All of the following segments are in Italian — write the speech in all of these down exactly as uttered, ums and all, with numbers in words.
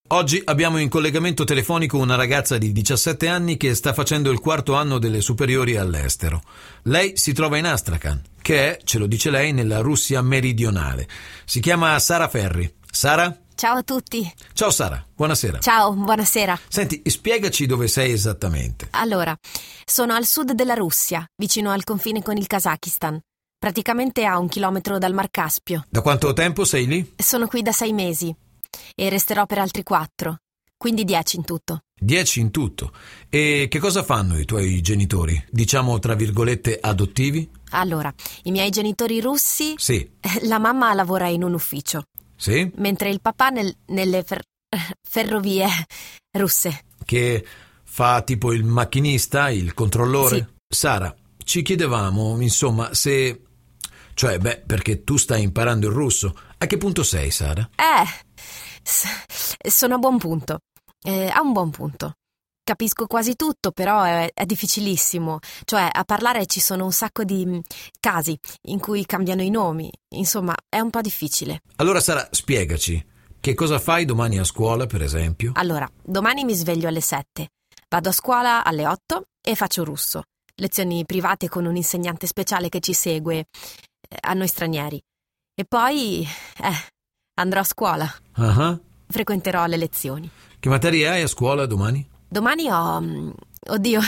Oggi abbiamo in collegamento telefonico una ragazza di diciassette anni che sta facendo il quarto anno delle superiori all'estero. Lei si trova in Astrakhan, che è, ce lo dice lei, nella Russia meridionale. Si chiama Sara Ferri. Sara? Ciao a tutti. Ciao Sara, buonasera. Ciao, buonasera. Senti, spiegaci dove sei esattamente. Allora, sono al sud della Russia, vicino al confine con il Kazakistan. Praticamente a un chilometro dal Mar Caspio. Da quanto tempo sei lì? Sono qui da sei mesi e resterò per altri quattro, quindi dieci in tutto. Dieci in tutto. E che cosa fanno i tuoi genitori? Diciamo, tra virgolette, adottivi? Allora, i miei genitori russi... Sì. La mamma lavora in un ufficio. Sì? Mentre il papà nel, nelle fer- ferrovie russe. Che fa tipo il macchinista, il controllore? Sì. Sara, ci chiedevamo, insomma, se... Cioè, beh, perché tu stai imparando il russo. A che punto sei, Sara? Eh, s- sono a buon punto. Eh, a un buon punto. Capisco quasi tutto, però è, è difficilissimo. Cioè, a parlare ci sono un sacco di mh, casi in cui cambiano i nomi. Insomma, è un po' difficile. Allora, Sara, spiegaci. Che cosa fai domani a scuola, per esempio? Allora, domani mi sveglio alle sette. Vado a scuola alle otto e faccio russo. Lezioni private con un insegnante speciale che ci segue eh, a noi stranieri. E poi, eh, andrò a scuola. Ah. Frequenterò le lezioni. Che materie hai a scuola domani? Domani ho, mm, oddio,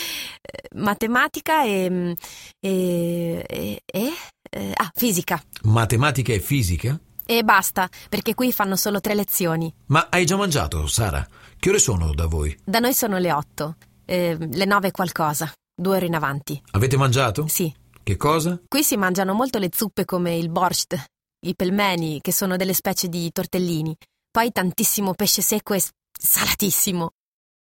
matematica e, e, e, e eh, ah, fisica. Matematica e fisica? E basta, perché qui fanno solo tre lezioni. Ma hai già mangiato, Sara? Che ore sono da voi? Da noi sono le otto, eh, le nove e qualcosa, due ore in avanti. Avete mangiato? Sì. Che cosa? Qui si mangiano molto le zuppe come il borscht, i pelmeni, che sono delle specie di tortellini. Poi tantissimo pesce secco e salatissimo.